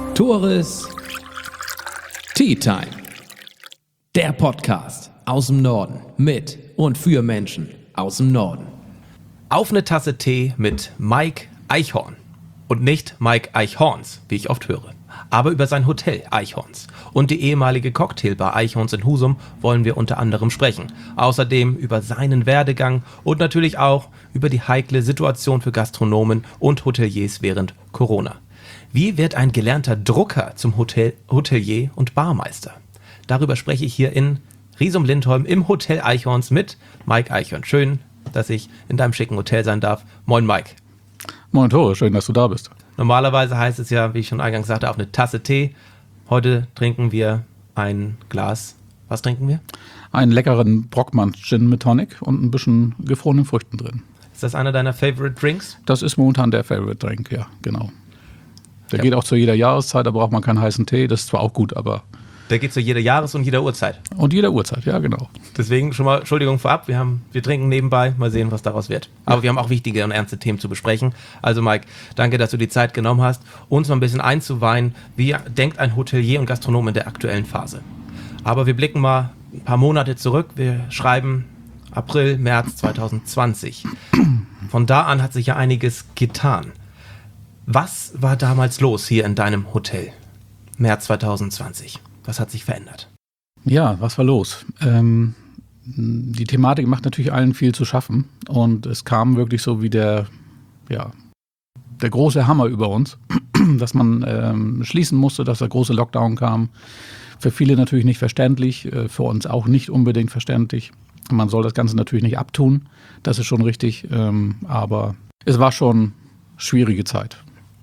Tores Tea Time. Der Podcast aus dem Norden mit und für Menschen aus dem Norden. Auf eine Tasse Tee mit Mike Eichhorn. Und nicht Mike Eichhorns, wie ich oft höre. Aber über sein Hotel Eichhorns und die ehemalige Cocktailbar Eichhorns in Husum wollen wir unter anderem sprechen. Außerdem über seinen Werdegang und natürlich auch über die heikle Situation für Gastronomen und Hoteliers während Corona. Wie wird ein gelernter Drucker zum Hotelier und Barmeister? Darüber spreche ich hier in Riesum-Lindholm im Hotel Eichhorns mit Mike Eichhorn. Schön, dass ich in deinem schicken Hotel sein darf. Moin Mike. Moin Tore, schön, dass du da bist. Normalerweise heißt es ja, wie ich schon eingangs sagte, auf eine Tasse Tee. Heute trinken wir ein Glas. Was trinken wir? Einen leckeren Brockmann Gin mit Tonic und ein bisschen gefrorenen Früchten drin. Ist das einer deiner Favorite Drinks? Das ist momentan der Favorite Drink, ja, genau. Der geht auch zu jeder Jahreszeit, da braucht man keinen heißen Tee. Das ist zwar auch gut, aber... Der geht zu jeder Jahres- und jeder Uhrzeit. Und jeder Uhrzeit, ja, genau. Deswegen schon mal Entschuldigung vorab, wir trinken nebenbei, mal sehen, was daraus wird. Aber wir haben auch wichtige und ernste Themen zu besprechen. Also Mike, danke, dass du die Zeit genommen hast, uns mal ein bisschen einzuweihen, wie denkt ein Hotelier und Gastronom in der aktuellen Phase. Aber wir blicken mal ein paar Monate zurück. Wir schreiben April, März 2020. Von da an hat sich ja einiges getan. Was war damals los hier in deinem Hotel? März 2020. Was hat sich verändert? Ja, was war los? Die Thematik macht natürlich allen viel zu schaffen. Und es kam wirklich so wie der große Hammer über uns, dass man schließen musste, dass der große Lockdown kam. Für viele natürlich nicht verständlich, für uns auch nicht unbedingt verständlich. Man soll das Ganze natürlich nicht abtun, das ist schon richtig. Aber es war schon schwierige Zeit.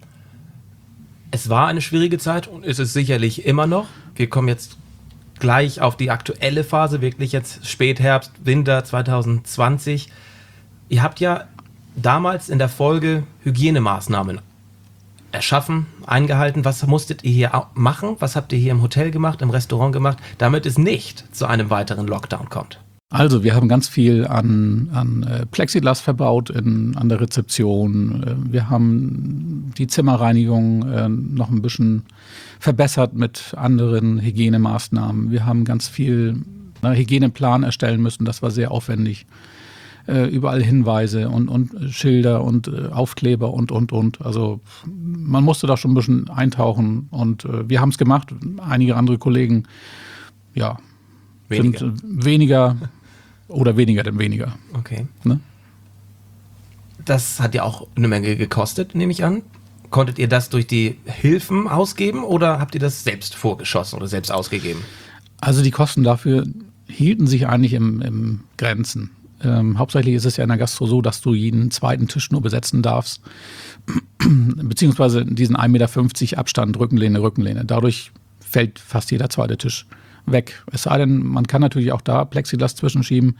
Es war eine schwierige Zeit und ist es sicherlich immer noch. Wir kommen jetzt gleich auf die aktuelle Phase, wirklich jetzt Spätherbst, Winter 2020. Ihr habt ja damals in der Folge Hygienemaßnahmen erschaffen, eingehalten. Was musstet ihr hier machen? Was habt ihr hier im Hotel gemacht, im Restaurant gemacht, damit es nicht zu einem weiteren Lockdown kommt? Also wir haben ganz viel an Plexiglas verbaut an der Rezeption. Wir haben die Zimmerreinigung noch ein bisschen verbessert mit anderen Hygienemaßnahmen. Wir haben ganz viel Hygieneplan erstellen müssen, das war sehr aufwendig. Überall Hinweise und Schilder und Aufkleber und. Also man musste da schon ein bisschen eintauchen und wir haben es gemacht. Einige andere Kollegen, sind weniger oder weniger denn weniger. Okay. Ne? Das hat ja auch eine Menge gekostet, nehme ich an. Konntet ihr das durch die Hilfen ausgeben oder habt ihr das selbst vorgeschossen oder selbst ausgegeben? Also die Kosten dafür hielten sich eigentlich im Grenzen. Hauptsächlich ist es ja in der Gastro so, dass du jeden zweiten Tisch nur besetzen darfst, beziehungsweise diesen 1,50 Meter Abstand, Rückenlehne. Dadurch fällt fast jeder zweite Tisch weg. Es sei denn, man kann natürlich auch da Plexiglas zwischenschieben.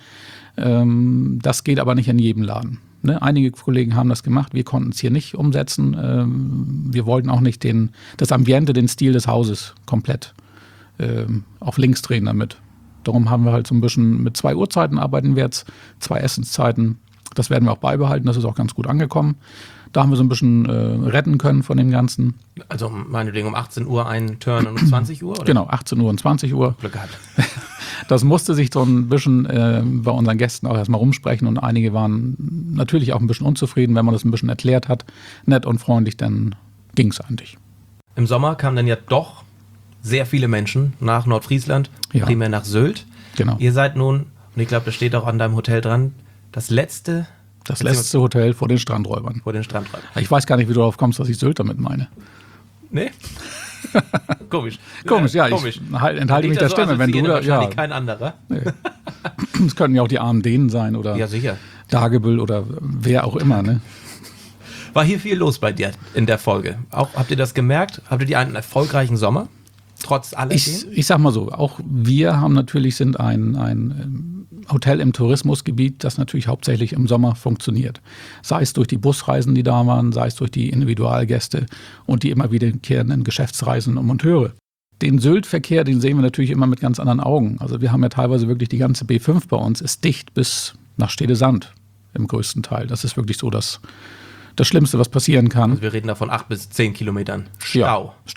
Das geht aber nicht in jedem Laden. Ne? Einige Kollegen haben das gemacht, wir konnten es hier nicht umsetzen. Wir wollten auch nicht das Ambiente, den Stil des Hauses komplett auf links drehen damit. Darum haben wir halt so ein bisschen mit 2 Uhrzeiten arbeiten wir jetzt, 2 Essenszeiten. Das werden wir auch beibehalten, das ist auch ganz gut angekommen. Da haben wir so ein bisschen retten können von dem Ganzen. Also meinetwegen um 18 Uhr einen Turn und um 20 Uhr? Oder? Genau, 18 Uhr und 20 Uhr. Glück gehabt. Das musste sich so ein bisschen bei unseren Gästen auch erstmal rumsprechen und einige waren natürlich auch ein bisschen unzufrieden, wenn man das ein bisschen erklärt hat. Nett und freundlich, dann ging es eigentlich. Im Sommer kamen dann ja doch sehr viele Menschen nach Nordfriesland, primär nach Sylt. Genau. Ihr seid nun, und ich glaube, das steht auch an deinem Hotel dran, das letzte Hotel vor den Strandräubern. Vor den Strandräubern. Ich weiß gar nicht, wie du darauf kommst, dass ich Sylt damit meine. Nee? Komisch. Komisch, ja. Komisch. Ich enthalte mich der Stimme. Wenn du da, wahrscheinlich kein anderer. Nee. Es könnten ja auch die armen Dänen sein oder ja, sicher. Dagebüll oder wer auch immer. Ne? War hier viel los bei dir in der Folge? Auch, habt ihr das gemerkt? Habt ihr einen erfolgreichen Sommer? Trotz alledem? Ich sag mal so, auch wir sind ein Hotel im Tourismusgebiet, das natürlich hauptsächlich im Sommer funktioniert. Sei es durch die Busreisen, die da waren, sei es durch die Individualgäste und die immer wiederkehrenden Geschäftsreisen und Monteure. Den Sylt-Verkehr, den sehen wir natürlich immer mit ganz anderen Augen. Also wir haben ja teilweise wirklich die ganze B5 bei uns, ist dicht bis nach Stedesand im größten Teil. Das ist wirklich so das Schlimmste, was passieren kann. Also wir reden da von 8 bis 10 Kilometern Stau. Ja, Stau.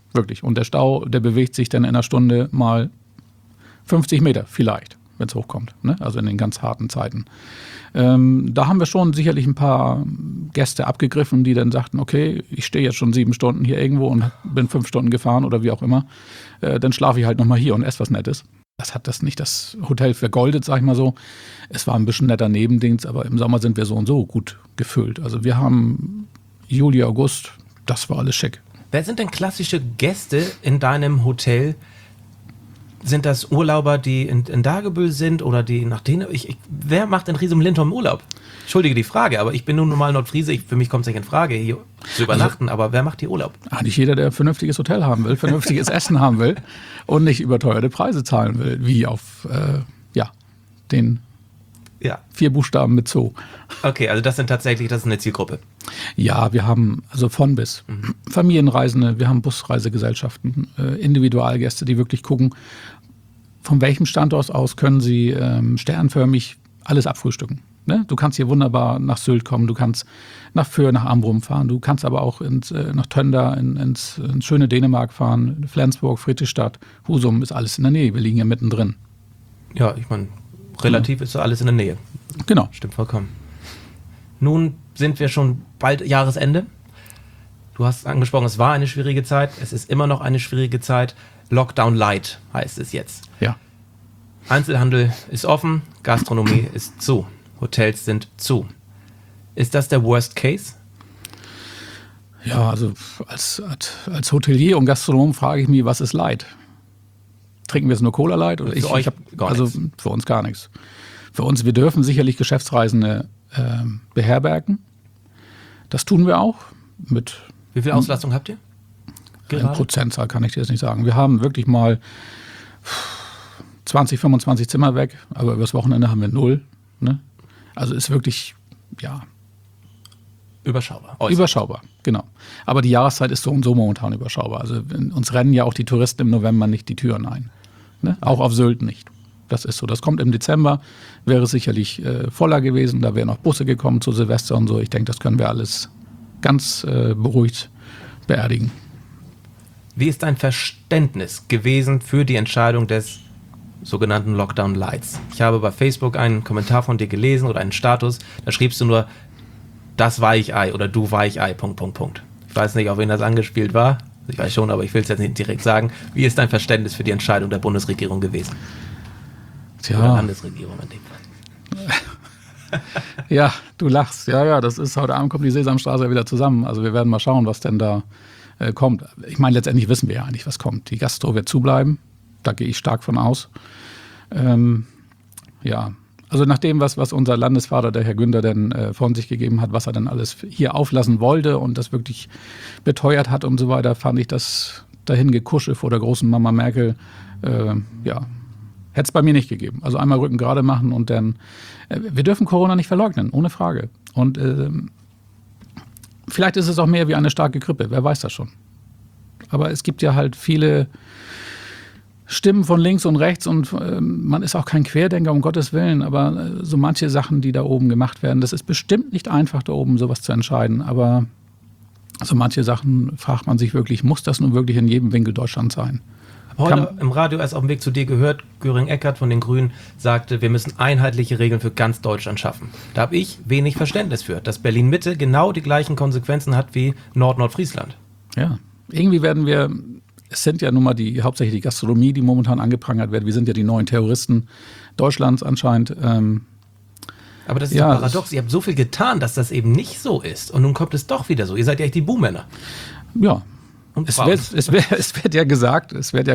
Wirklich. Und der Stau, der bewegt sich dann in einer Stunde mal 50 Meter vielleicht, wenn es hochkommt. Ne? Also in den ganz harten Zeiten. Da haben wir schon sicherlich ein paar Gäste abgegriffen, die dann sagten, okay, ich stehe jetzt schon 7 Stunden hier irgendwo und bin 5 Stunden gefahren oder wie auch immer. Dann schlafe ich halt nochmal hier und esse was Nettes. Das hat das nicht das Hotel vergoldet, sag ich mal so. Es war ein bisschen netter Nebendienst, aber im Sommer sind wir so und so gut gefüllt. Also wir haben Juli, August, das war alles schick. Wer sind denn klassische Gäste in deinem Hotel? Sind das Urlauber, die in Dagebüll sind oder die nach denen? Wer macht in Riesum-Lindholm Urlaub? Entschuldige die Frage, aber ich bin nun normal Nordfriese. Für mich kommt es nicht in Frage, hier zu übernachten. Aber wer macht hier Urlaub? Nicht jeder, der ein vernünftiges Hotel haben will, vernünftiges Essen haben will und nicht überteuerte Preise zahlen will, wie auf den 4 Buchstaben mit Zoo. Okay, also das ist eine Zielgruppe. Ja, wir haben also von bis Familienreisende, wir haben Busreisegesellschaften, Individualgäste, die wirklich gucken, von welchem Standort aus können sie sternförmig alles abfrühstücken. Ne? Du kannst hier wunderbar nach Sylt kommen, du kannst nach Föhr, nach Amrum fahren, du kannst aber auch nach Tönder, ins schöne Dänemark fahren, Flensburg, Friedrichstadt, Husum, ist alles in der Nähe, wir liegen ja mittendrin. Ja, ich meine, relativ ist so alles in der Nähe. Genau. Stimmt vollkommen. Nun sind wir schon bald Jahresende. Du hast angesprochen, es war eine schwierige Zeit. Es ist immer noch eine schwierige Zeit. Lockdown Light heißt es jetzt. Ja. Einzelhandel ist offen, Gastronomie ist zu, Hotels sind zu. Ist das der Worst Case? Ja, also als Hotelier und Gastronom frage ich mich, was ist Light? Trinken wir jetzt nur Cola Light? Oder für euch gar nichts. Also für uns gar nichts. Für uns, wir dürfen sicherlich Geschäftsreisende beherbergen. Das tun wir auch. Mit Wie viel Auslastung habt ihr? Eine Prozentzahl kann ich dir jetzt nicht sagen. Wir haben wirklich mal 20, 25 Zimmer weg, aber übers Wochenende haben wir 0. Ne? Also ist wirklich, überschaubar. Überschaubar, genau. Aber die Jahreszeit ist so und so momentan überschaubar. Also uns rennen ja auch die Touristen im November nicht die Türen ein. Ne? Auch auf Sylt nicht. Das ist so. Das kommt im Dezember, wäre sicherlich voller gewesen. Da wären noch Busse gekommen zu Silvester und so. Ich denke, das können wir alles ganz beruhigt beerdigen. Wie ist dein Verständnis gewesen für die Entscheidung des sogenannten Lockdown Lights? Ich habe bei Facebook einen Kommentar von dir gelesen oder einen Status, da schriebst du nur, das Weichei oder du Weichei, .. Ich weiß nicht, auf wen das angespielt war. Ich weiß schon, aber ich will es jetzt nicht direkt sagen. Wie ist dein Verständnis für die Entscheidung der Bundesregierung gewesen? Tja. Oder Landesregierung in dem Fall. Ja, du lachst. Ja, das ist, heute Abend kommt die Sesamstraße wieder zusammen. Also wir werden mal schauen, was denn da kommt. Ich meine, letztendlich wissen wir ja eigentlich, was kommt. Die Gastro wird zubleiben. Da gehe ich stark von aus. Also nach dem, was unser Landesvater, der Herr Günther, denn von sich gegeben hat, was er dann alles hier auflassen wollte und das wirklich beteuert hat und so weiter, fand ich das dahin gekusche vor der großen Mama Merkel, hätte es bei mir nicht gegeben. Also einmal Rücken gerade machen und dann, wir dürfen Corona nicht verleugnen, ohne Frage. Und vielleicht ist es auch mehr wie eine starke Grippe, wer weiß das schon. Aber es gibt ja halt viele Stimmen von links und rechts und man ist auch kein Querdenker, um Gottes Willen, aber so manche Sachen, die da oben gemacht werden, das ist bestimmt nicht einfach, da oben sowas zu entscheiden, aber so manche Sachen fragt man sich wirklich, muss das nun wirklich in jedem Winkel Deutschlands sein? Heute im Radio erst auf dem Weg zu dir gehört, Göring-Eckardt von den Grünen sagte, wir müssen einheitliche Regeln für ganz Deutschland schaffen. Da habe ich wenig Verständnis für, dass Berlin-Mitte genau die gleichen Konsequenzen hat wie Nordfriesland. Ja, irgendwie werden wir, es sind ja nun mal hauptsächlich die Gastronomie, die momentan angeprangert wird. Wir sind ja die neuen Terroristen Deutschlands anscheinend. Aber das ist ja paradox. Ihr habt so viel getan, dass das eben nicht so ist. Und nun kommt es doch wieder so. Ihr seid ja echt die Buhmänner. Ja. Es wird ja gesagt,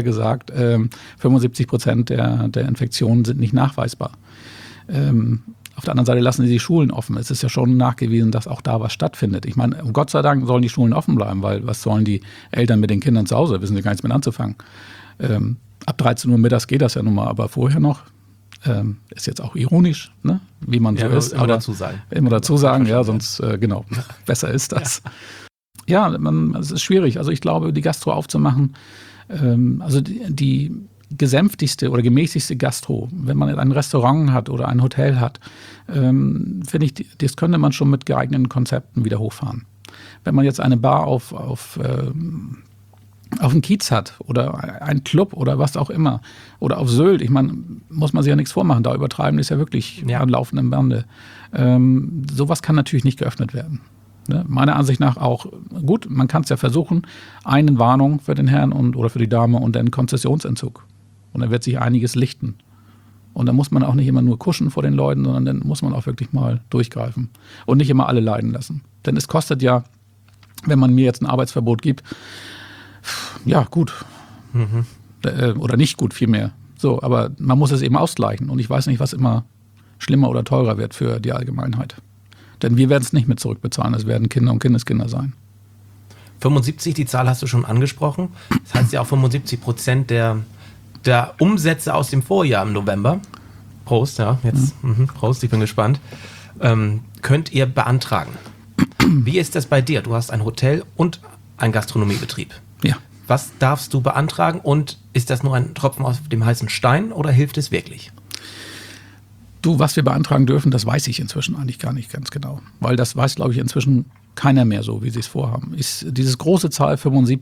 75% der Infektionen sind nicht nachweisbar. Auf der anderen Seite lassen sie die Schulen offen. Es ist ja schon nachgewiesen, dass auch da was stattfindet. Ich meine, Gott sei Dank sollen die Schulen offen bleiben, weil was sollen die Eltern mit den Kindern zu Hause? Wissen sie gar nichts mit anzufangen. Ab 13 Uhr mittags geht das ja nun mal, aber vorher noch. Ist jetzt auch ironisch, ne? Wie man so ist. Immer dazu sagen. Immer dazu sagen, ja, sonst, besser ist das. Ja, es ist schwierig. Also ich glaube, die Gastro aufzumachen, also die gesänftigste oder gemäßigste Gastro, wenn man ein Restaurant hat oder ein Hotel hat, finde ich, das könnte man schon mit geeigneten Konzepten wieder hochfahren. Wenn man jetzt eine Bar auf auf dem Kiez hat oder ein Club oder was auch immer oder auf Sylt, ich meine, muss man sich ja nichts vormachen, da übertreiben ist ja wirklich am laufenden Bande. Sowas kann natürlich nicht geöffnet werden. Ne? Meiner Ansicht nach auch gut, man kann es ja versuchen, eine Warnung für den Herrn oder für die Dame und dann Konzessionsentzug. Und dann wird sich einiges lichten. Und dann muss man auch nicht immer nur kuschen vor den Leuten, sondern dann muss man auch wirklich mal durchgreifen und nicht immer alle leiden lassen. Denn es kostet ja, wenn man mir jetzt ein Arbeitsverbot gibt, ja gut, oder nicht gut vielmehr. So, aber man muss es eben ausgleichen und ich weiß nicht, was immer schlimmer oder teurer wird für die Allgemeinheit. Denn wir werden es nicht mit zurückbezahlen, es werden Kinder und Kindeskinder sein. 75, die Zahl hast du schon angesprochen. Das heißt ja auch 75% der Umsätze aus dem Vorjahr im November. Prost, ja, jetzt, Prost, ich bin gespannt. Könnt ihr beantragen. Wie ist das bei dir? Du hast ein Hotel und einen Gastronomiebetrieb. Ja. Was darfst du beantragen und ist das nur ein Tropfen auf dem heißen Stein oder hilft es wirklich? Du, was wir beantragen dürfen, das weiß ich inzwischen eigentlich gar nicht ganz genau. Weil das weiß, glaube ich, inzwischen keiner mehr so, wie sie es vorhaben. Diese große Zahl,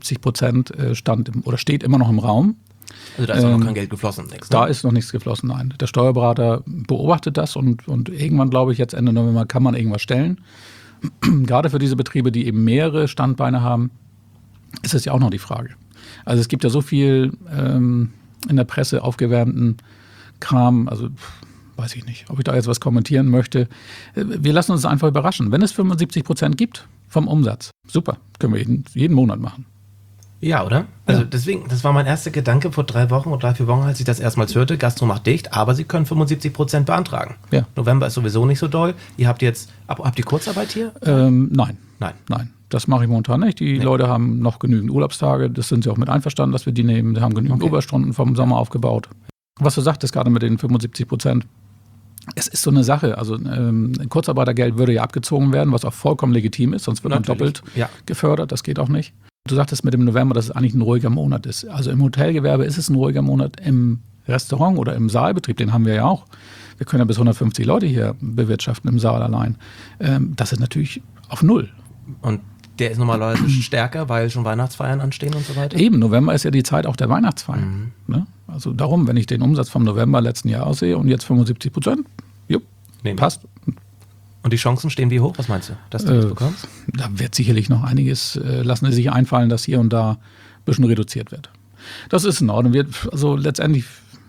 75%, steht immer noch im Raum. Also da ist auch noch kein Geld geflossen. Nichts, ne? Da ist noch nichts geflossen, nein. Der Steuerberater beobachtet das und irgendwann, glaube ich, jetzt Ende November kann man irgendwas stellen. Gerade für diese Betriebe, die eben mehrere Standbeine haben, ist es ja auch noch die Frage. Also es gibt ja so viel in der Presse aufgewärmten Kram, also weiß ich nicht, ob ich da jetzt was kommentieren möchte. Wir lassen uns einfach überraschen. Wenn es 75% gibt vom Umsatz, super, können wir jeden Monat machen. Ja, oder? Also deswegen, das war mein erster Gedanke vor 3 Wochen oder 3, 4 Wochen, als ich das erstmals hörte, Gastro macht dicht, aber sie können 75% beantragen. Ja. November ist sowieso nicht so doll. Ihr habt jetzt, habt ihr Kurzarbeit hier? Nein. Das mache ich momentan nicht. Die Leute haben noch genügend Urlaubstage, das sind sie auch mit einverstanden, dass wir die nehmen. Sie haben genügend Überstunden vom Sommer aufgebaut. Was du sagtest gerade mit den 75%, es ist so eine Sache, also Kurzarbeitergeld würde ja abgezogen werden, was auch vollkommen legitim ist, sonst wird man doppelt gefördert, das geht auch nicht. Du sagtest mit dem November, dass es eigentlich ein ruhiger Monat ist. Also im Hotelgewerbe ist es ein ruhiger Monat, im Restaurant oder im Saalbetrieb, den haben wir ja auch. Wir können ja bis 150 Leute hier bewirtschaften im Saal allein. Das ist natürlich auf Null. Und der ist normalerweise stärker, weil schon Weihnachtsfeiern anstehen und so weiter? Eben, November ist ja die Zeit auch der Weihnachtsfeiern. Ne? Also darum, wenn ich den Umsatz vom November letzten Jahr sehe und jetzt 75%, passt. Und die Chancen stehen wie hoch? Was meinst du, dass du das bekommst? Da wird sicherlich noch einiges, lassen sie sich einfallen, dass hier und da ein bisschen reduziert wird. Das ist in Ordnung. Also letztendlich,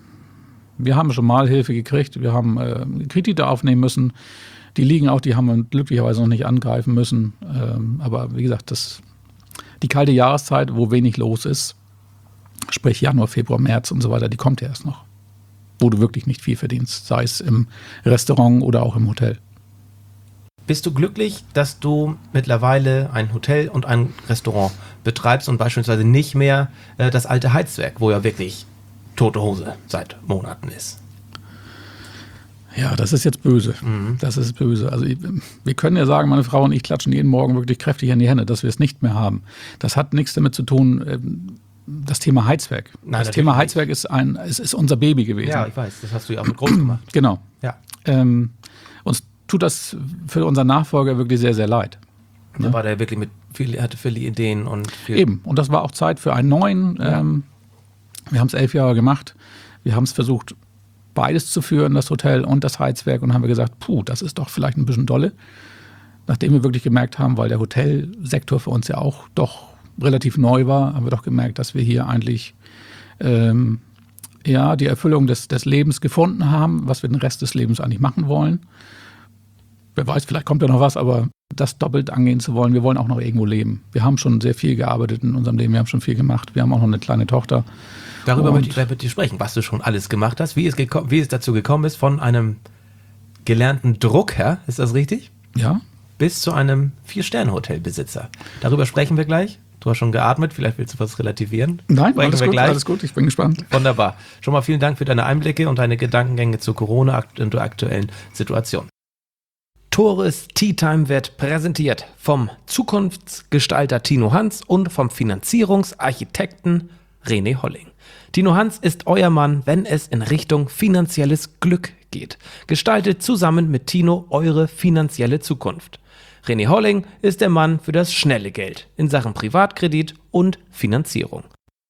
wir haben schon mal Hilfe gekriegt, wir haben Kredite aufnehmen müssen. Die liegen auch, die haben wir glücklicherweise noch nicht angreifen müssen. Aber wie gesagt, die kalte Jahreszeit, wo wenig los ist, sprich Januar, Februar, März und so weiter, die kommt ja erst noch. Wo du wirklich nicht viel verdienst, sei es im Restaurant oder auch im Hotel. Bist du glücklich, dass du mittlerweile ein Hotel und ein Restaurant betreibst und beispielsweise nicht mehr das alte Heizwerk, wo ja wirklich tote Hose seit Monaten ist? Ja, das ist jetzt böse. Das ist böse. Also wir können ja sagen, meine Frau und ich klatschen jeden Morgen wirklich kräftig in die Hände, dass wir es nicht mehr haben. Das hat nichts damit zu tun, das Thema Heizwerk. Nein, das Thema Heizwerk ist unser Baby gewesen. Ja, ich weiß, das hast du ja auch mit groß gemacht. Genau. Ja. Uns tut das für unseren Nachfolger wirklich sehr, sehr leid. Da war der wirklich hatte viele Ideen und viel. Eben, und das war auch Zeit für einen neuen. Wir haben es 11 Jahre gemacht. Wir haben es versucht, beides zu führen, das Hotel und das Heizwerk, und haben wir gesagt, das ist doch vielleicht ein bisschen dolle. Nachdem wir wirklich gemerkt haben, weil der Hotelsektor für uns ja auch doch relativ neu war, haben wir doch gemerkt, dass wir hier eigentlich die Erfüllung des Lebens gefunden haben, was wir den Rest des Lebens eigentlich machen wollen. Wer weiß, vielleicht kommt ja noch was, aber das doppelt angehen zu wollen, wir wollen auch noch irgendwo leben. Wir haben schon sehr viel gearbeitet in unserem Leben, wir haben schon viel gemacht, wir haben auch noch eine kleine Tochter. Darüber möchte ich gleich mit dir sprechen, was du schon alles gemacht hast, wie es dazu gekommen ist, von einem gelernten Drucker, ist das richtig? Ja. Bis zu einem 4-Sterne-Hotelbesitzer. Darüber sprechen wir gleich. Du hast schon geatmet, vielleicht willst du was relativieren. Nein, alles gut, ich bin gespannt. Wunderbar. Schon mal vielen Dank für deine Einblicke und deine Gedankengänge zur Corona und der aktuellen Situation. Tores Tea Time wird präsentiert vom Zukunftsgestalter Tino Hans und vom Finanzierungsarchitekten René Holling. Tino Hans ist euer Mann, wenn es in Richtung finanzielles Glück geht. Gestaltet zusammen mit Tino eure finanzielle Zukunft. René Holling ist der Mann für das schnelle Geld in Sachen Privatkredit und Finanzierung.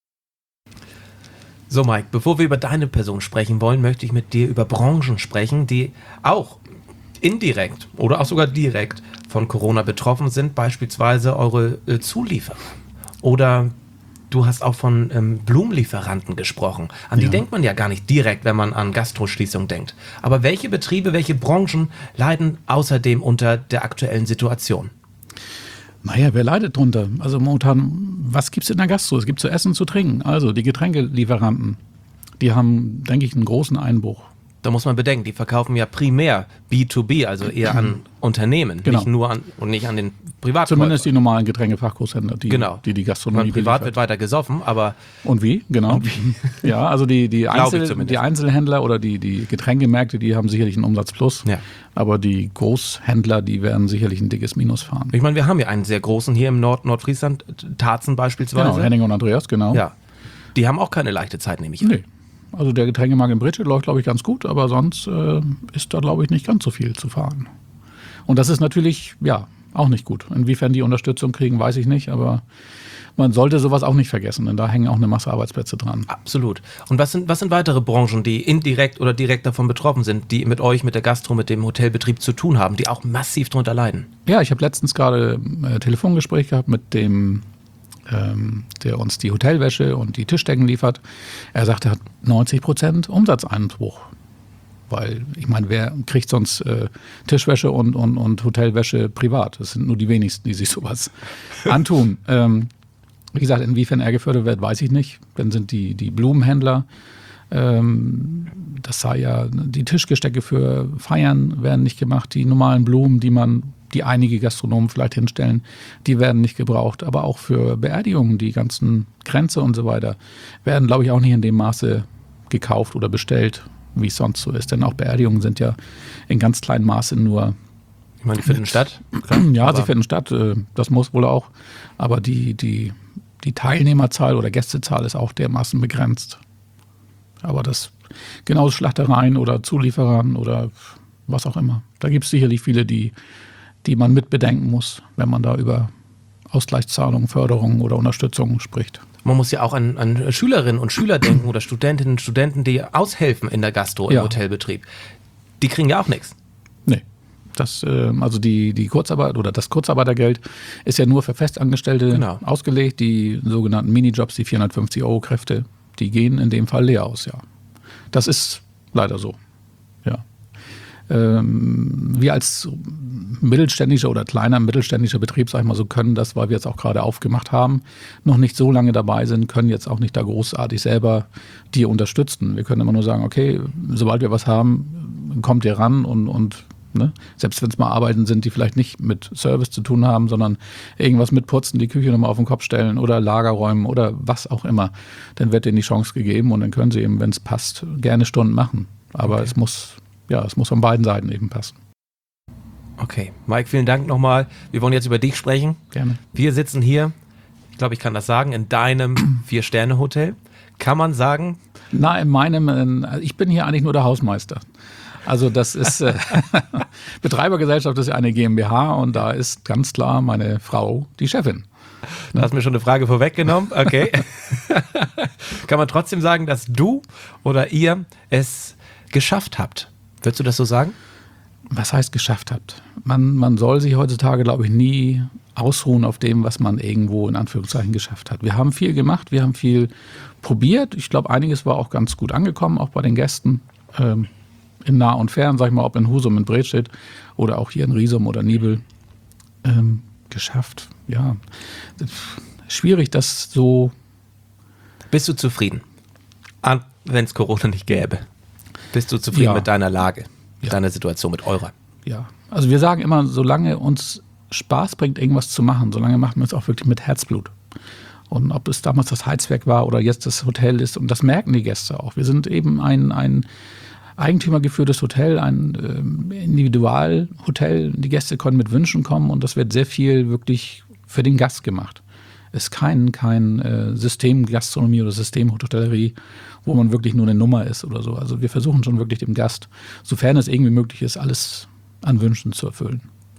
So Mike, bevor wir über deine Person sprechen wollen, möchte ich mit dir über Branchen sprechen, die auch indirekt oder auch sogar direkt von Corona betroffen sind, beispielsweise eure Zulieferer. Oder du hast auch von Blumenlieferanten gesprochen. An die denkt man ja gar nicht direkt, wenn man an Gastroschließung denkt. Aber welche Betriebe, welche Branchen leiden außerdem unter der aktuellen Situation? Naja, wer leidet drunter? Also momentan, was gibt es in der Gastro? Es gibt zu essen, zu trinken. Also die Getränkelieferanten, die haben, denke ich, einen großen Einbruch. Da muss man bedenken, die verkaufen ja primär B2B, also eher an Unternehmen, nicht nur an und nicht an den Privatkäufer. Zumindest die normalen Getränkefachgroßhändler, die Gastronomie privat wird weiter gesoffen, aber... Und wie? Genau. Und wie? Ja, also die Einzelhändler oder die Getränkemärkte, die haben sicherlich einen Umsatzplus. Ja. Aber die Großhändler, die werden sicherlich ein dickes Minus fahren. Ich meine, wir haben ja einen sehr großen hier im Nordfriesland, Tarzen beispielsweise. Genau, Henning und Andreas, genau. Ja. Die haben auch keine leichte Zeit, nehme ich an. Nee. Also der Getränkemarkt in Bridgette läuft, glaube ich, ganz gut, aber sonst ist da, glaube ich, nicht ganz so viel zu fahren. Und das ist natürlich, ja, auch nicht gut. Inwiefern die Unterstützung kriegen, weiß ich nicht, aber man sollte sowas auch nicht vergessen, denn da hängen auch eine Masse Arbeitsplätze dran. Absolut. Und was sind weitere Branchen, die indirekt oder direkt davon betroffen sind, die mit euch, mit der Gastro, mit dem Hotelbetrieb zu tun haben, die auch massiv darunter leiden? Ja, ich habe letztens gerade ein Telefongespräch gehabt mit dem der uns die Hotelwäsche und die Tischdecken liefert. Er sagte, er hat 90% Umsatzeinbruch. Weil, ich meine, wer kriegt sonst Tischwäsche und Hotelwäsche privat? Das sind nur die wenigsten, die sich sowas antun. Wie gesagt, inwiefern er gefördert wird, weiß ich nicht. Dann sind die Blumenhändler, das sei ja, die Tischgestecke für Feiern werden nicht gemacht, die normalen Blumen, die einige Gastronomen vielleicht hinstellen, die werden nicht gebraucht. Aber auch für Beerdigungen, die ganzen Kränze und so weiter, werden, glaube ich, auch nicht in dem Maße gekauft oder bestellt, wie es sonst so ist. Denn auch Beerdigungen sind ja in ganz kleinem Maße nur... Ich meine, die finden statt? Ja, sie finden statt. Das muss wohl auch. Aber die Teilnehmerzahl oder Gästezahl ist auch dermaßen begrenzt. Aber das genauso Schlachtereien oder Zulieferern oder was auch immer. Da gibt es sicherlich viele, die man mitbedenken muss, wenn man da über Ausgleichszahlungen, Förderungen oder Unterstützung spricht. Man muss ja auch an Schülerinnen und Schüler denken oder Studentinnen und Studenten, die aushelfen in der Gastro, im Hotelbetrieb. Die kriegen ja auch nichts. Nee. Also die Kurzarbeit oder das Kurzarbeitergeld ist ja nur für Festangestellte ausgelegt. Die sogenannten Minijobs, die 450 € Kräfte, die gehen in dem Fall leer aus, ja. Das ist leider so, ja. Wir als mittelständischer oder kleiner mittelständischer Betrieb, sag ich mal so, können das, weil wir jetzt auch gerade aufgemacht haben, noch nicht so lange dabei sind, können jetzt auch nicht da großartig selber die unterstützen. Wir können immer nur sagen, okay, sobald wir was haben, kommt ihr ran und ne? Selbst wenn es mal Arbeiten sind, die vielleicht nicht mit Service zu tun haben, sondern irgendwas mit Putzen, die Küche nochmal auf den Kopf stellen oder Lagerräumen oder was auch immer, dann wird denen die Chance gegeben und dann können sie eben, wenn es passt, gerne Stunden machen. Aber es muss von beiden Seiten eben passen. Okay, Mike, vielen Dank nochmal. Wir wollen jetzt über dich sprechen. Gerne. Wir sitzen hier, ich glaube, ich kann das sagen, in deinem 4-Sterne-Hotel. Kann man sagen? Na, in meinem, ich bin hier eigentlich nur der Hausmeister. Also das ist, Betreibergesellschaft ist ja eine GmbH und da ist ganz klar meine Frau die Chefin. Du hast mir schon eine Frage vorweggenommen, okay. Kann man trotzdem sagen, dass du oder ihr es geschafft habt? Würdest du das so sagen? Was heißt geschafft habt? Man soll sich heutzutage, glaube ich, nie ausruhen auf dem, was man irgendwo in Anführungszeichen geschafft hat. Wir haben viel gemacht, wir haben viel probiert. Ich glaube, einiges war auch ganz gut angekommen, auch bei den Gästen. In nah und fern, sag ich mal, ob in Husum, in Bredstedt oder auch hier in Riesum oder Nibel. Geschafft, ja. Schwierig, das so... Bist du zufrieden? Wenn es Corona nicht gäbe. Bist du zufrieden mit deiner Lage, mit deiner Situation, mit eurer? Ja, also wir sagen immer, solange uns Spaß bringt, irgendwas zu machen, solange machen wir es auch wirklich mit Herzblut. Und ob es damals das Heizwerk war oder jetzt das Hotel ist, und das merken die Gäste auch. Wir sind eben ein eigentümergeführtes Hotel, ein Individualhotel. Die Gäste können mit Wünschen kommen und das wird sehr viel wirklich für den Gast gemacht. Es ist kein Systemgastronomie oder Systemhotellerie, wo man wirklich nur eine Nummer ist oder so. Also wir versuchen schon wirklich dem Gast, sofern es irgendwie möglich ist, alles an Wünschen zu erfüllen.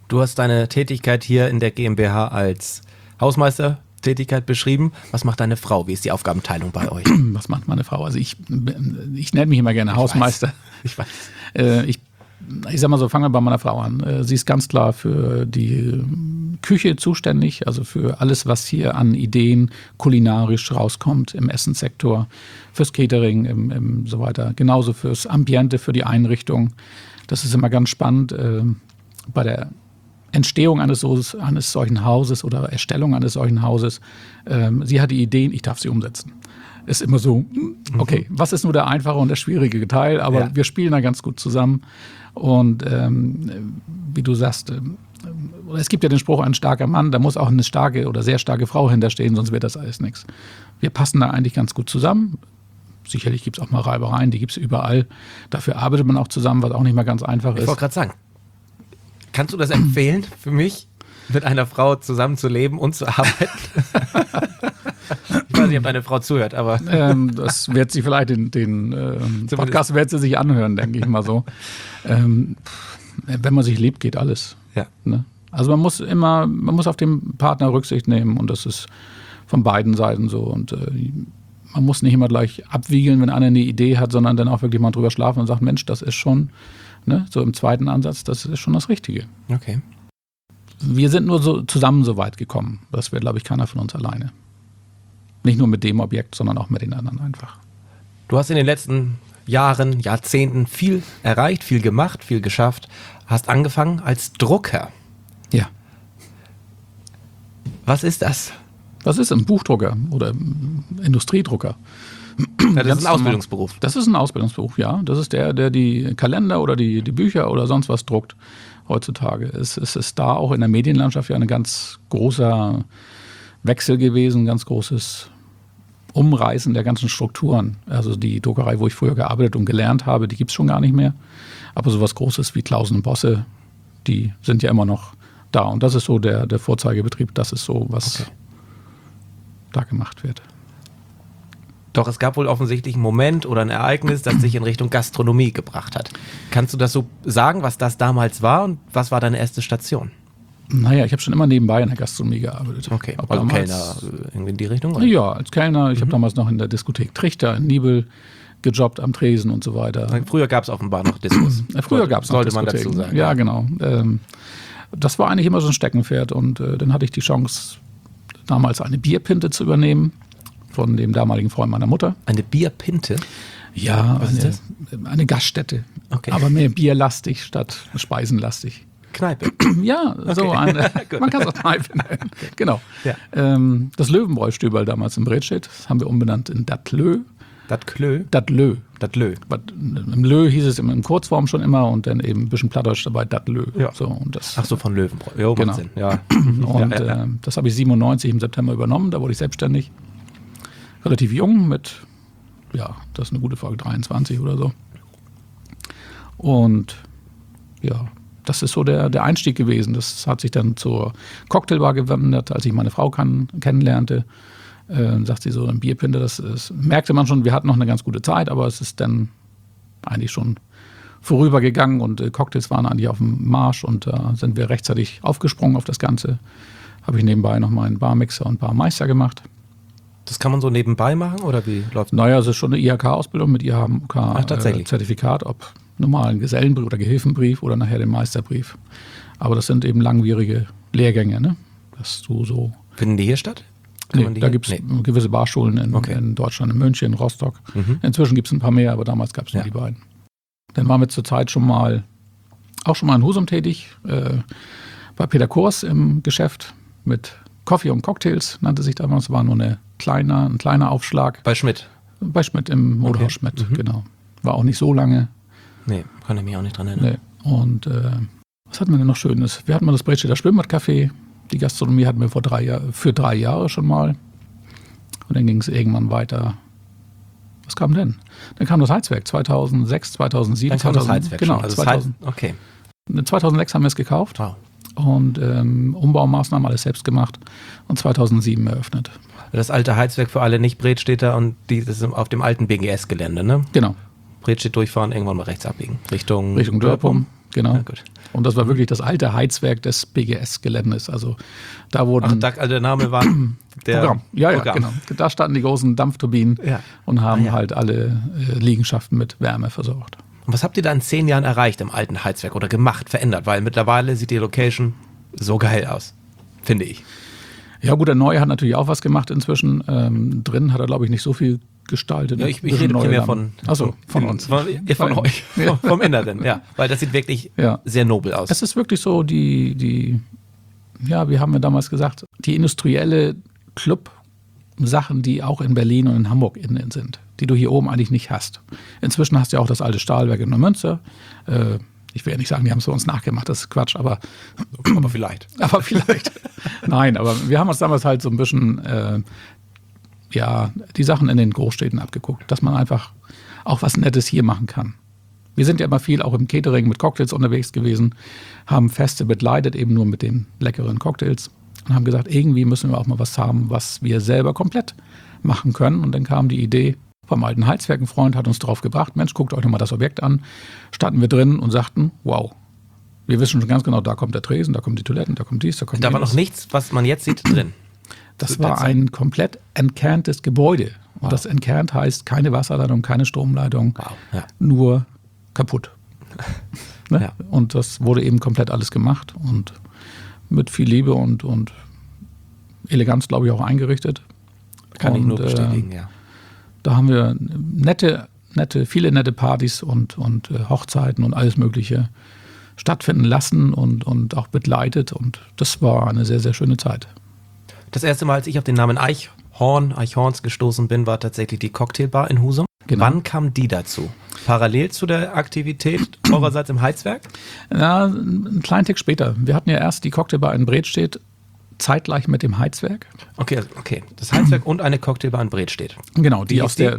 Du hast deine Tätigkeit hier in der GmbH als Hausmeistertätigkeit beschrieben. Was macht deine Frau? Wie ist die Aufgabenteilung bei euch? Was macht meine Frau? Also ich nenne mich immer gerne Hausmeister. Ich weiß. Ich sag mal so, fangen wir bei meiner Frau an. Sie ist ganz klar für die Küche zuständig, also für alles, was hier an Ideen kulinarisch rauskommt im Essenssektor, fürs Catering, so weiter. Genauso fürs Ambiente, für die Einrichtung. Das ist immer ganz spannend. Bei der Entstehung eines solchen Hauses oder Erstellung eines solchen Hauses, sie hat die Ideen, ich darf sie umsetzen. Ist immer so, okay, was ist nur der einfache und der schwierige Teil, aber wir spielen da ganz gut zusammen. Und wie du sagst, es gibt ja den Spruch, ein starker Mann, da muss auch eine starke oder sehr starke Frau hinterstehen, sonst wird das alles nichts. Wir passen da eigentlich ganz gut zusammen. Sicherlich gibt es auch mal Reibereien, die gibt es überall. Dafür arbeitet man auch zusammen, was auch nicht mal ganz einfach ist. Ich wollte gerade sagen, kannst du das empfehlen für mich, mit einer Frau zusammenzuleben und zu arbeiten? Ich weiß nicht, ob deine Frau zuhört, aber... das wird sie vielleicht den Podcast wird sie sich anhören, denke ich mal so. Wenn man sich liebt, geht alles. Ja. Ne? Also man muss auf den Partner Rücksicht nehmen und das ist von beiden Seiten so. Und man muss nicht immer gleich abwiegeln, wenn einer eine Idee hat, sondern dann auch wirklich mal drüber schlafen und sagt, Mensch, das ist schon, ne, so im zweiten Ansatz, das ist schon das Richtige. Okay. Wir sind nur so zusammen so weit gekommen. Das wäre, glaube ich, keiner von uns alleine. Nicht nur mit dem Objekt, sondern auch mit den anderen einfach. Du hast in den letzten Jahren, Jahrzehnten viel erreicht, viel gemacht, viel geschafft. Hast angefangen als Drucker. Ja. Was ist das? Das ist ein Buchdrucker oder Industriedrucker. Ja, das ist ein Ausbildungsberuf. Das ist ein Ausbildungsberuf, ja. Das ist der die Kalender oder die Bücher oder sonst was druckt heutzutage. Es ist da auch in der Medienlandschaft ja ein ganz großer Wechsel gewesen, ein ganz großes Umreißen der ganzen Strukturen. Also die Druckerei, wo ich früher gearbeitet und gelernt habe, die gibt es schon gar nicht mehr. Aber sowas Großes wie Clausen und Bosse, die sind ja immer noch da. Und das ist so der Vorzeigebetrieb, das ist so, was da gemacht wird. Doch es gab wohl offensichtlich einen Moment oder ein Ereignis, das dich in Richtung Gastronomie gebracht hat. Kannst du das so sagen, was das damals war und was war deine erste Station? Naja, ich habe schon immer nebenbei in der Gastronomie gearbeitet. Okay, also Kellner irgendwie in die Richtung? Oder? Ja, als Kellner. Ich habe damals noch in der Diskothek Trichter in Nibel gejobbt, am Tresen und so weiter. Früher gab es offenbar noch Diskos. Früher gab es noch Diskotheken. Sollte man dazu sagen. Ja, genau. Das war eigentlich immer so ein Steckenpferd und dann hatte ich die Chance, damals eine Bierpinte zu übernehmen von dem damaligen Freund meiner Mutter. Eine Bierpinte? Ja, was ist das? Eine Gaststätte, okay. Aber mehr bierlastig statt speisenlastig. Kneipe? Ja, okay. So eine, man kann es auch Kneipe nennen. Okay. Genau. Ja. Das Löwenbräu-Stüberl damals in Bredstedt, das haben wir umbenannt in Datlö. Datlö? Datlö. Datlö. Im Lö hieß es in Kurzform schon immer und dann eben ein bisschen Plattdeutsch dabei, Datlö. Ja. So, und das, ach so, von Löwenbräu. Ja, genau. Sinn. Ja. Und das habe ich 97 im September übernommen, da wurde ich selbstständig. Relativ jung mit, ja, das ist eine gute Frage, 23 oder so. Und ja, das ist so der Einstieg gewesen. Das hat sich dann zur Cocktailbar gewandert, als ich meine Frau kennenlernte. Sagt sie so, ein Bierpinte, das merkte man schon, wir hatten noch eine ganz gute Zeit, aber es ist dann eigentlich schon vorübergegangen und Cocktails waren eigentlich auf dem Marsch und da sind wir rechtzeitig aufgesprungen auf das Ganze. Habe ich nebenbei noch mal einen Barmixer und Barmeister gemacht. Das kann man so nebenbei machen oder wie läuft das? Naja, es ist schon eine IHK-Ausbildung mit IHK-Zertifikat, ob normalen Gesellenbrief oder Gehilfenbrief oder nachher den Meisterbrief. Aber das sind eben langwierige Lehrgänge, ne? Dass du so. Finden die hier statt? Da gibt es gewisse Barschulen in Deutschland, in München, in Rostock. Mhm. Inzwischen gibt es ein paar mehr, aber damals gab es nur die beiden. Dann waren wir zur Zeit schon mal in Husum tätig, bei Peter Kors im Geschäft mit Coffee und Cocktails, nannte sich damals, war nur ein kleiner Aufschlag. Bei Schmidt? Bei Schmidt, im Modehaus Schmidt, genau. War auch nicht so lange. Nee, kann ich mich auch nicht dran erinnern. Nee. Und was hatten wir denn noch Schönes? Wir hatten mal das Bredstedter Schwimmbadcafé. Die Gastronomie hatten wir für 3 Jahre schon mal. Und dann ging es irgendwann weiter. Was kam denn? Dann kam das Heizwerk 2006, 2007. Dann kam das Heizwerk genau, schon. Also 2006 haben wir es gekauft. Wow. Und Umbaumaßnahmen alles selbst gemacht und 2007 eröffnet. Das alte Heizwerk für alle Nicht-Bredstädter und das ist auf dem alten BGS-Gelände, ne? Genau. Bredstedt durchfahren, irgendwann mal rechts abbiegen. Richtung Dörpum. genau. Ja, gut. Und das war wirklich das alte Heizwerk des BGS-Geländes. Also da wurden... Also der Name war der Programm. Ja, Programm. genau. Da standen die großen Dampfturbinen Ja. und haben ja. halt alle Liegenschaften mit Wärme versorgt. Und was habt ihr da in 10 Jahren erreicht im alten Heizwerk oder gemacht, verändert? Weil mittlerweile sieht die Location so geil aus, finde ich. Ja gut, der Neue hat natürlich auch was gemacht inzwischen. Drin hat er, glaube ich, nicht so viel gestaltet. Ja, ich rede primär von uns. Von euch, Ja. vom Inneren, ja. Weil das sieht wirklich sehr nobel aus. Es ist wirklich so wie haben wir damals gesagt, die industrielle Club-Sachen, die auch in Berlin und in Hamburg innen sind, die du hier oben eigentlich nicht hast. Inzwischen hast du ja auch das alte Stahlwerk in Neumünster. Ich will ja nicht sagen, die haben es bei uns nachgemacht, das ist Quatsch, aber vielleicht. Aber vielleicht. Nein, aber wir haben uns damals halt so ein bisschen die Sachen in den Großstädten abgeguckt, dass man einfach auch was Nettes hier machen kann. Wir sind ja immer viel auch im Catering mit Cocktails unterwegs gewesen, haben Feste begleitet, eben nur mit den leckeren Cocktails und haben gesagt, irgendwie müssen wir auch mal was haben, was wir selber komplett machen können. Und dann kam die Idee vom alten Heizwerk, ein Freund hat uns drauf gebracht, Mensch, guckt euch nochmal das Objekt an. Standen wir drin und sagten, wow, wir wissen schon ganz genau, da kommt der Tresen, da kommen die Toiletten, da kommt dies, da kommt Da jenes. war noch nichts, was man jetzt sieht, drin. Das war ein komplett entkerntes Gebäude. Und das entkernt heißt keine Wasserleitung, keine Stromleitung, nur kaputt. Ne? Ja. Und das wurde eben komplett alles gemacht und mit viel Liebe und Eleganz, glaube ich, auch eingerichtet. Kann ich nur bestätigen, ja. Da haben wir viele nette Partys und Hochzeiten und alles Mögliche stattfinden lassen und auch begleitet. Und das war eine sehr, sehr schöne Zeit. Das erste Mal, als ich auf den Namen Eichhorns gestoßen bin, war tatsächlich die Cocktailbar in Husum. Genau. Wann kam die dazu? Parallel zu der Aktivität eurerseits im Heizwerk? Ja, einen kleinen Tick später. Wir hatten ja erst die Cocktailbar in Bredstedt zeitgleich mit dem Heizwerk. Okay. Das Heizwerk und eine Cocktailbar in Bredstedt. Genau, die aus der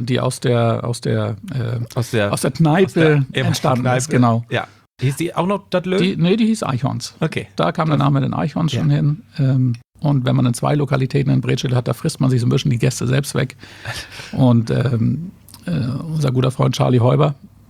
Kneipe entstanden ist. Genau. Ja. Hieß die auch noch Dattelö? Die hieß Eichhorns. Okay. Da kam der Name den Eichhorns schon hin. Und wenn man in 2 Lokalitäten in Bredstedt hat, da frisst man sich so ein bisschen die Gäste selbst weg. Und unser guter Freund Charlie Heuber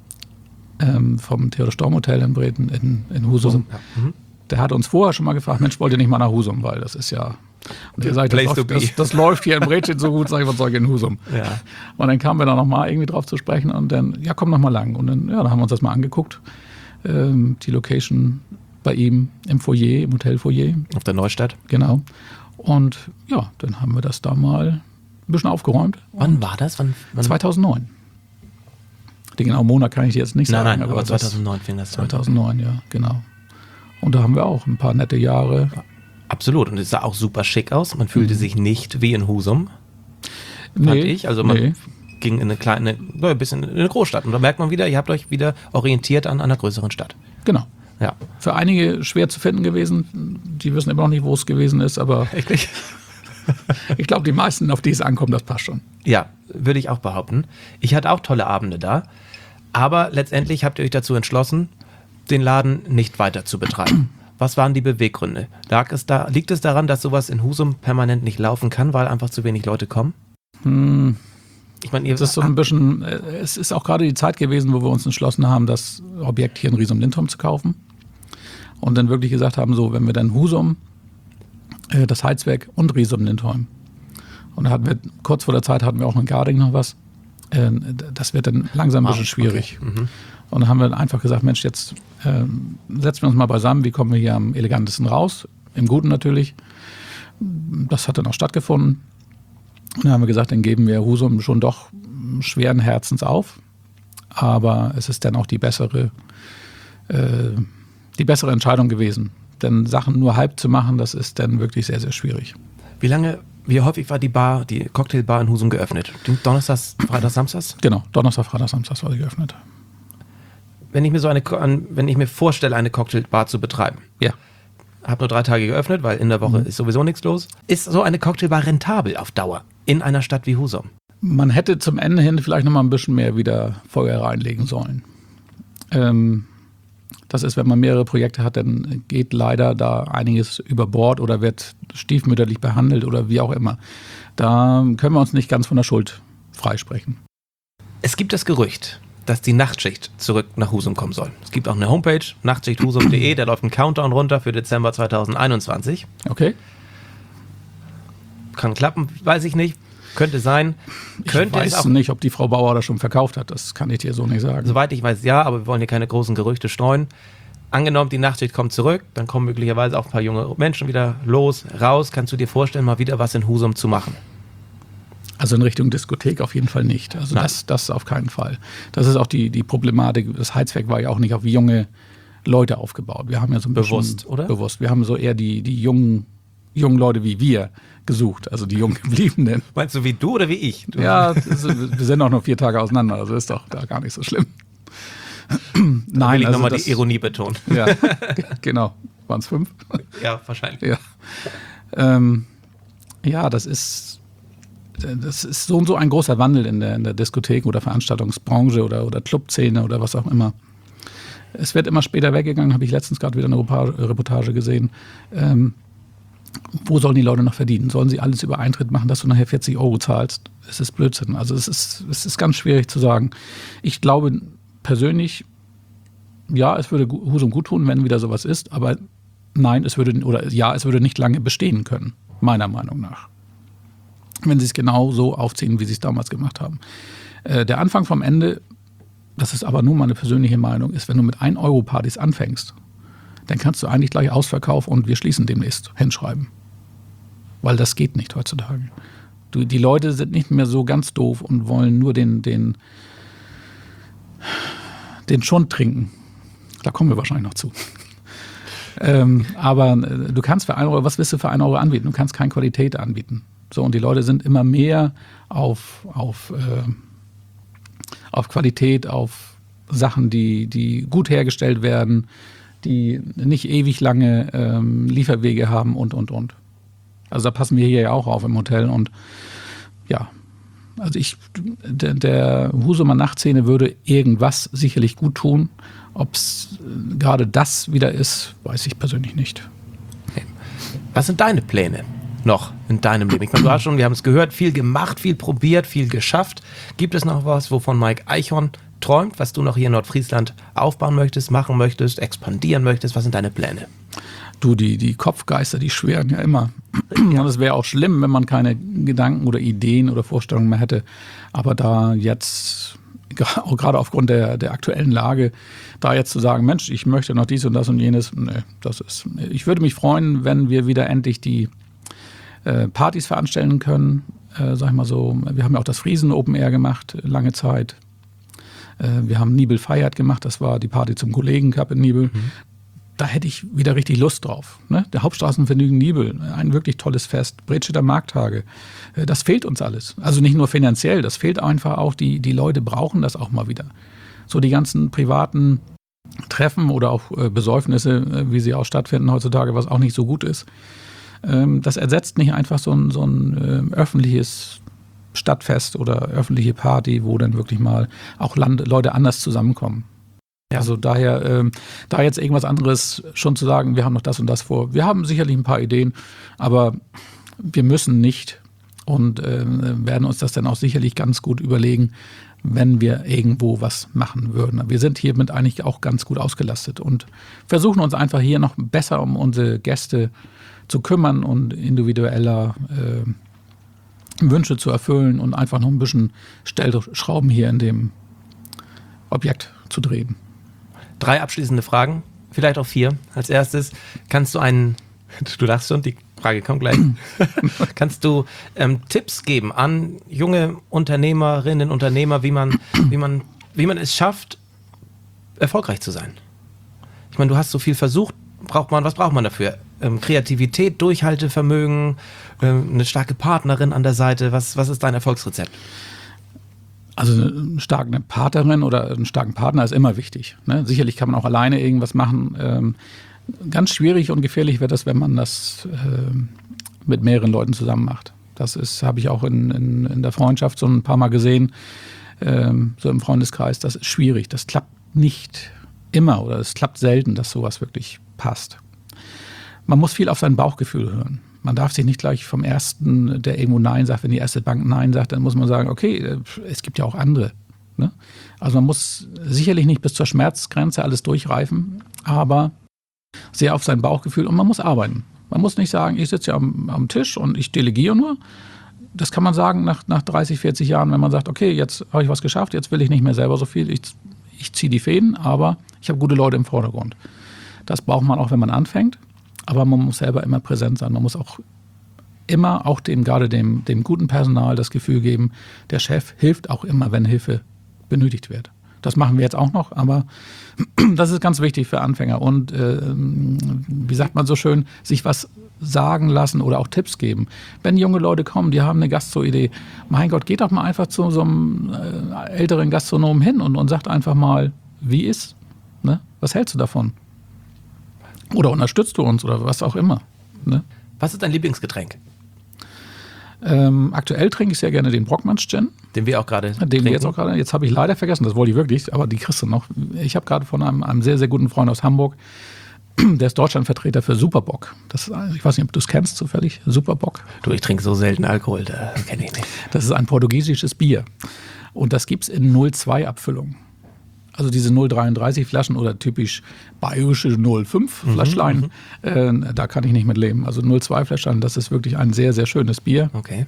vom Theodor Storm Hotel in Husum, der hat uns vorher schon mal gefragt, Mensch, wollt ihr nicht mal nach Husum, weil das ist ja... Und er sagt, das läuft hier in Bredstedt so gut, sag ich, was soll ich in Husum? Ja. Und dann kamen wir da nochmal irgendwie drauf zu sprechen und dann, ja, komm noch mal lang. Und dann, dann haben wir uns das mal angeguckt. Die Location bei ihm im Foyer, im Hotelfoyer. Auf der Neustadt. Genau. Und ja, dann haben wir das da mal ein bisschen aufgeräumt. Wann war das? Wann? 2009. Den genauen Monat kann ich dir jetzt nicht sagen. Nein, aber 2009 fing das an. 2009, ja, genau. Und da haben wir auch ein paar nette Jahre. Absolut. Und es sah auch super schick aus. Man fühlte sich nicht wie in Husum, fand ich. Also man ging in ein bisschen in eine Großstadt. Und da merkt man wieder, ihr habt euch wieder orientiert an einer größeren Stadt. Genau. Ja. Für einige schwer zu finden gewesen. Die wissen immer noch nicht, wo es gewesen ist, aber Echt? ich glaube, die meisten, auf die es ankommt, das passt schon. Ja, würde ich auch behaupten. Ich hatte auch tolle Abende da. Aber letztendlich habt ihr euch dazu entschlossen, den Laden nicht weiter zu betreiben. Was waren die Beweggründe? Liegt es daran, dass sowas in Husum permanent nicht laufen kann, weil einfach zu wenig Leute kommen? Ich meine, das ist so ein bisschen, es ist auch gerade die Zeit gewesen, wo wir uns entschlossen haben, das Objekt hier in Riesum-Lindholm zu kaufen. Und dann wirklich gesagt haben, so, wenn wir dann Husum, das Heizwerk und Riesum-Lindholm. Und da hatten wir, kurz vor der Zeit hatten wir auch in Garding noch was. Das wird dann langsam ein bisschen schwierig. Okay. Und dann haben wir einfach gesagt, Mensch, jetzt setzen wir uns mal beisammen, wie kommen wir hier am elegantesten raus? Im Guten natürlich. Das hat dann auch stattgefunden. Und dann haben wir gesagt, dann geben wir Husum schon doch schweren Herzens auf. Aber es ist dann auch die bessere Entscheidung gewesen. Denn Sachen nur halb zu machen, das ist dann wirklich sehr, sehr schwierig. Wie häufig war die Cocktailbar in Husum geöffnet? Donnerstags, Freitags, Samstags? Genau, Donnerstag, Freitag, Samstags war sie geöffnet. Wenn ich mir vorstelle, eine Cocktailbar zu betreiben, habe nur 3 Tage geöffnet, weil in der Woche ist sowieso nichts los. Ist so eine Cocktailbar rentabel auf Dauer in einer Stadt wie Husum? Man hätte zum Ende hin vielleicht noch mal ein bisschen mehr wieder Feuer reinlegen sollen. Das ist, wenn man mehrere Projekte hat, dann geht leider da einiges über Bord oder wird stiefmütterlich behandelt oder wie auch immer. Da können wir uns nicht ganz von der Schuld freisprechen. Es gibt das Gerücht, dass die Nachtschicht zurück nach Husum kommen soll. Es gibt auch eine Homepage, nachtschichthusum.de, da läuft ein Countdown runter für Dezember 2021. Okay. Kann klappen, weiß ich nicht. Könnte sein. Könnte ich weiß nicht, ob die Frau Bauer das schon verkauft hat. Das kann ich dir so nicht sagen. Soweit ich weiß, ja, aber wir wollen hier keine großen Gerüchte streuen. Angenommen, die Nachtschicht kommt zurück, dann kommen möglicherweise auch ein paar junge Menschen wieder raus. Kannst du dir vorstellen, mal wieder was in Husum zu machen? Also in Richtung Diskothek auf jeden Fall nicht. Also das auf keinen Fall. Das ist auch die Problematik. Das Heizwerk war ja auch nicht auf junge Leute aufgebaut. Wir haben ja so ein bisschen bewusst, oder? Bewusst. Wir haben so eher die jungen Leute wie wir gesucht, also die jungen Gebliebenen. Meinst du wie du oder wie ich? Ja, wir sind auch noch 4 Tage auseinander, also ist doch da gar nicht so schlimm. Nein, will ich nochmal die Ironie betonen. Ja, genau. Waren es 5? Ja, wahrscheinlich. Ja, ja, das ist so und so ein großer Wandel in der Diskothek- oder Veranstaltungsbranche oder Clubszene oder was auch immer. Es wird immer später weggegangen, habe ich letztens gerade wieder eine Reportage gesehen. Wo sollen die Leute noch verdienen? Sollen sie alles über Eintritt machen, dass du nachher 40 € zahlst? Es ist Blödsinn. Also es ist ganz schwierig zu sagen. Ich glaube persönlich, ja, es würde Husum gut tun, wenn wieder sowas ist, aber nein, es würde nicht lange bestehen können, meiner Meinung nach. Wenn sie es genau so aufziehen, wie sie es damals gemacht haben. Der Anfang vom Ende, das ist aber nur meine persönliche Meinung, ist, wenn du mit 1-Euro-Partys anfängst, dann kannst du eigentlich gleich Ausverkauf und wir schließen demnächst hinschreiben. Weil das geht nicht heutzutage. Die Leute sind nicht mehr so ganz doof und wollen nur den Schund trinken. Da kommen wir wahrscheinlich noch zu. Aber du kannst für 1 Euro, was willst du für 1 Euro anbieten? Du kannst keine Qualität anbieten. So, und die Leute sind immer mehr auf Qualität, auf Sachen, die gut hergestellt werden, die nicht ewig lange Lieferwege haben und. Also da passen wir hier ja auch auf im Hotel und ja, also der Husumer Nachtszene würde irgendwas sicherlich gut tun. Ob es gerade das wieder ist, weiß ich persönlich nicht. Okay. Was sind deine Pläne noch in deinem Leben? Ich meine, du hast schon, wir haben es gehört, viel gemacht, viel probiert, viel geschafft. Gibt es noch was, wovon Mike Eichhorn träumt, was du noch hier in Nordfriesland aufbauen möchtest, machen möchtest, expandieren möchtest? Was sind deine Pläne? Du, die Kopfgeister, die schweren ja immer. Ja. Und es wäre auch schlimm, wenn man keine Gedanken oder Ideen oder Vorstellungen mehr hätte. Aber da jetzt, auch gerade aufgrund der aktuellen Lage, da jetzt zu sagen, Mensch, ich möchte noch dies und das und jenes, ich würde mich freuen, wenn wir wieder endlich die Partys veranstalten können. Sag ich mal so, wir haben ja auch das Friesen Open Air gemacht, lange Zeit. Wir haben Nibel feiert gemacht, das war die Party zum Kollegen-Cup in Nibel. Mhm. Da hätte ich wieder richtig Lust drauf. Ne? Der Hauptstraßenvergnügen Nibel, ein wirklich tolles Fest. Bredstädter Markttage, das fehlt uns alles. Also nicht nur finanziell, das fehlt einfach auch, die Leute brauchen das auch mal wieder. So die ganzen privaten Treffen oder auch Besäufnisse, wie sie auch stattfinden heutzutage, was auch nicht so gut ist. Das ersetzt nicht einfach so ein öffentliches Stadtfest oder öffentliche Party, wo dann wirklich mal auch Leute anders zusammenkommen. Ja. Also daher, da jetzt irgendwas anderes schon zu sagen, wir haben noch das und das vor. Wir haben sicherlich ein paar Ideen, aber wir müssen nicht und werden uns das dann auch sicherlich ganz gut überlegen, wenn wir irgendwo was machen würden. Wir sind hiermit eigentlich auch ganz gut ausgelastet und versuchen uns einfach hier noch besser um unsere Gäste zu kümmern und individueller Wünsche zu erfüllen und einfach noch ein bisschen Stellschrauben hier in dem Objekt zu drehen. 3 abschließende Fragen, vielleicht auch 4. Als erstes, du lachst schon, die Frage kommt gleich. Kannst du Tipps geben an junge Unternehmerinnen, Unternehmer, wie man es schafft, erfolgreich zu sein? Ich meine, du hast so viel versucht. Was braucht man dafür? Kreativität, Durchhaltevermögen, eine starke Partnerin an der Seite. Was ist dein Erfolgsrezept? Also eine starke Partnerin oder einen starken Partner ist immer wichtig. Ne? Sicherlich kann man auch alleine irgendwas machen. Ganz schwierig und gefährlich wird das, wenn man das mit mehreren Leuten zusammen macht. Das habe ich auch in der Freundschaft so ein paar Mal gesehen, so im Freundeskreis. Das ist schwierig. Das klappt nicht immer oder es klappt selten, dass sowas wirklich passt. Man muss viel auf sein Bauchgefühl hören. Man darf sich nicht gleich vom Ersten, der irgendwo Nein sagt, wenn die erste Bank Nein sagt, dann muss man sagen, okay, es gibt ja auch andere. Ne? Also man muss sicherlich nicht bis zur Schmerzgrenze alles durchreifen, aber sehr auf sein Bauchgefühl und man muss arbeiten. Man muss nicht sagen, ich sitze ja am Tisch und ich delegiere nur. Das kann man sagen nach 30, 40 Jahren, wenn man sagt, okay, jetzt habe ich was geschafft, jetzt will ich nicht mehr selber so viel, ich ziehe die Fäden, aber ich habe gute Leute im Vordergrund. Das braucht man auch, wenn man anfängt, aber man muss selber immer präsent sein. Man muss auch immer auch gerade dem guten Personal das Gefühl geben, der Chef hilft auch immer, wenn Hilfe benötigt wird. Das machen wir jetzt auch noch, aber das ist ganz wichtig für Anfänger. Und wie sagt man so schön, sich was sagen lassen oder auch Tipps geben. Wenn junge Leute kommen, die haben eine Gastro-Idee, mein Gott, geht doch mal einfach zu so einem älteren Gastronomen hin und sagt einfach mal, wie ist? Ne? Was hältst du davon? Oder unterstützt du uns oder was auch immer. Ne? Was ist dein Lieblingsgetränk? Aktuell trinke ich sehr gerne den Brockmanns Gin. Den wir auch gerade Den wir jetzt auch gerade. Jetzt habe ich leider vergessen, das wollte ich wirklich, aber die kriegst du noch. Ich habe gerade von einem sehr, sehr guten Freund aus Hamburg, der ist Deutschlandvertreter für Superbock. Ich weiß nicht, ob du es kennst zufällig, Superbock. Du, ich trinke so selten Alkohol, da kenne ich nicht. Das ist ein portugiesisches Bier. Und das gibt es in 0,2 Abfüllung. Also diese 0,33 Flaschen oder typisch bayerische 0,5 Fläschlein, da kann ich nicht mit leben. Also 0,2 Fläschlein, das ist wirklich ein sehr, sehr schönes Bier. Okay.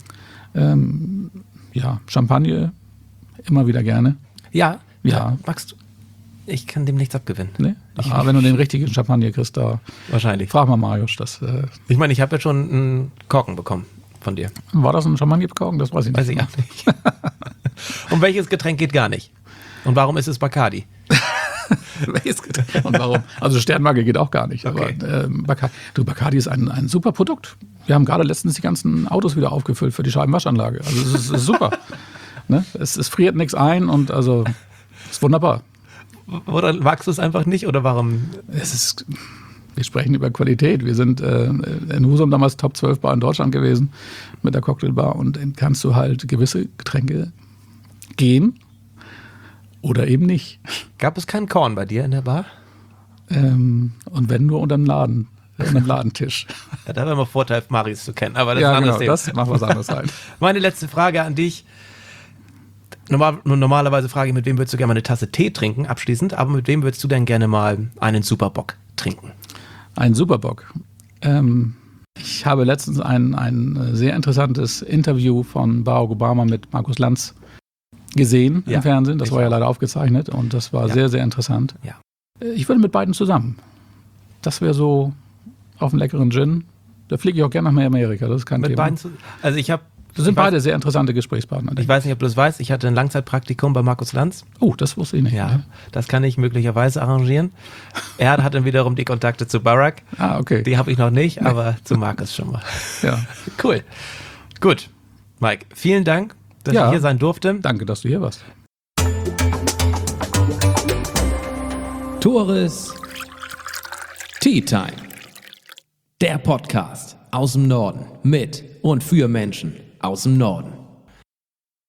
Ja, Champagner immer wieder gerne. Ja. Magst du? Ich kann dem nichts abgewinnen. Nee? Wenn du den richtigen Champagner kriegst, da wahrscheinlich. Frag mal Marius. Ich meine, ich habe ja schon einen Korken bekommen von dir. War das ein Champagnerkorken? Das weiß ich nicht. Weiß ich auch nicht. Und welches Getränk geht gar nicht? Und warum ist es Bacardi? Welches Getränk? Und warum? Also Sternmarke geht auch gar nicht. Okay. Aber Bacardi ist ein super Produkt. Wir haben gerade letztens die ganzen Autos wieder aufgefüllt für die Scheibenwaschanlage. Also es ist super. Ne? Es friert nichts ein und also es ist wunderbar. Oder magst du es einfach nicht oder warum? Wir sprechen über Qualität. Wir sind in Husum damals Top 12 Bar in Deutschland gewesen mit der Cocktailbar und dann kannst du halt gewisse Getränke gehen oder eben nicht. Gab es keinen Korn bei dir in der Bar? Und wenn nur unterm Ladentisch. Ja, da wäre mal Vorteil, Marius zu kennen. Aber das Ja, ist ein anderes genau, Thema. das macht was anderes sein. Meine letzte Frage an dich. Normalerweise frage ich, mit wem würdest du gerne mal eine Tasse Tee trinken, abschließend, aber mit wem würdest du denn gerne mal einen Superbock trinken? Ein Superbock. Ich habe letztens ein sehr interessantes Interview von Barack Obama mit Markus Lanz gesehen im Fernsehen. Das war ja leider aufgezeichnet und das war sehr, sehr interessant. Ja. Ich würde mit beiden zusammen. Das wäre so auf einen leckeren Gin. Da fliege ich auch gerne nach Amerika, das ist kein Thema. Das sind beide sehr interessante Gesprächspartner. Ich weiß nicht, ob du das weißt. Ich hatte ein Langzeitpraktikum bei Markus Lanz. Oh, das wusste ich nicht. Ja, das kann ich möglicherweise arrangieren. Er hat dann wiederum die Kontakte zu Barack. Okay. Die habe ich noch nicht, aber zu Markus schon mal. Ja. Cool. Gut. Mike, vielen Dank, dass ich hier sein durfte. Danke, dass du hier warst. Tores Tea Time. Der Podcast aus dem Norden mit und für Menschen aus dem Norden.